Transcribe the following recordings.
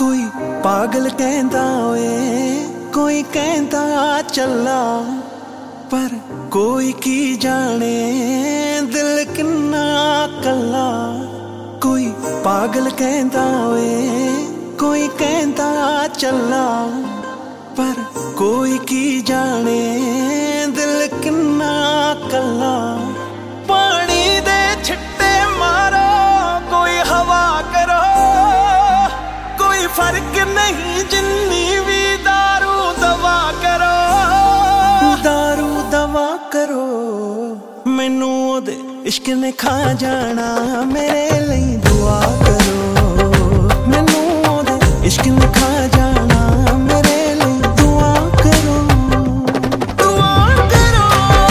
कोई पागल कहंदा ओए कोई कहंदा चला, पर कोई की जाने दिल किन्ना कला। कोई पागल कहंदा ओए कोई कहंदा चला, पर कोई की जाने दिल किन्ना कला। पानी दे छिट्टे मारो कोई हवा करो, कोई फर्क नहीं जिन्नी भी दारू दवा करो। दारू दवा करो मैनू ओदे इश्क ने खा जाना, मेरे लिए दुआ करो। मैनू ओदे इश्क ने खा जाना, मेरे लिए दुआ करो। दुआ करो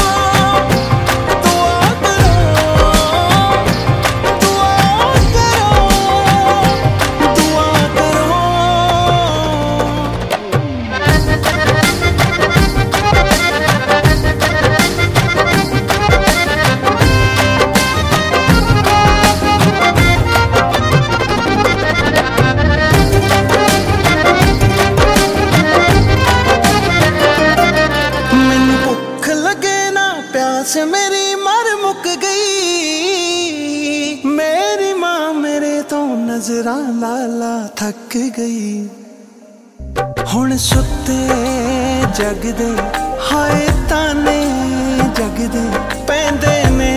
दुआ करो दुआ करो दुआ करो। प्यास मेरी मर मुक गई, मेरी माँ मेरे तो नजरा लाला थक गई। हुण सुते जगदे हाय ताने जगदे पैंदे ने,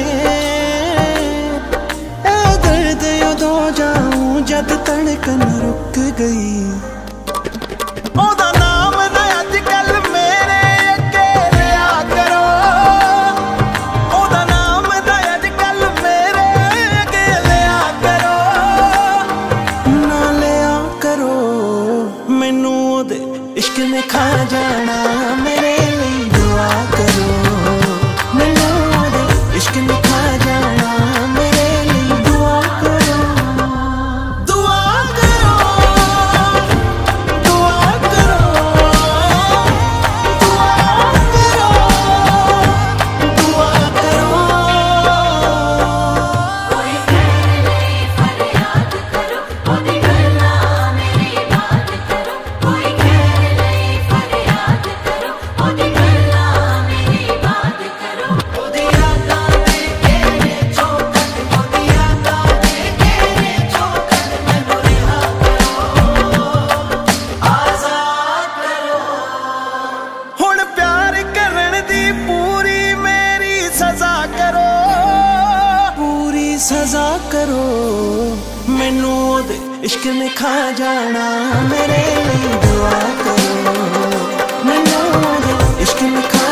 ए दर्द उदों जाऊं जद धड़कन रुक गई। ओदा नाम ना अजकल मेरे अगे लिया करो, ओदा नाम ना अजकल मेरे अगे लिया करो। ना लिया करो मैनू ओदे इश्क ने खा जाना, मेरे लिए दुआ करो। मैनू ओदे इश्क ने खा जाना, मेरे लिए दुआ करो। दुआ करो दुआ करो दुआ करो दुआ करो। कोई कहले फरियाद करो, ओदी गल्लां मेरी बात करो। कोई कहले फरियाद करो, ओदी गल्लां मेरी बात करो। ओदी यादां दे घेरे चौकट, ओदी यादां दे घेरे चौकट। मैनू रिहा करो, आजाद करो। हुण प्यार करन दी पूरी मेरी सजा करो, पूरी सजा करो। मैनू ओदे इश्क ने खा जाना, मेरे लिए दुआ करो। मैनू ओदे इश्क ने खा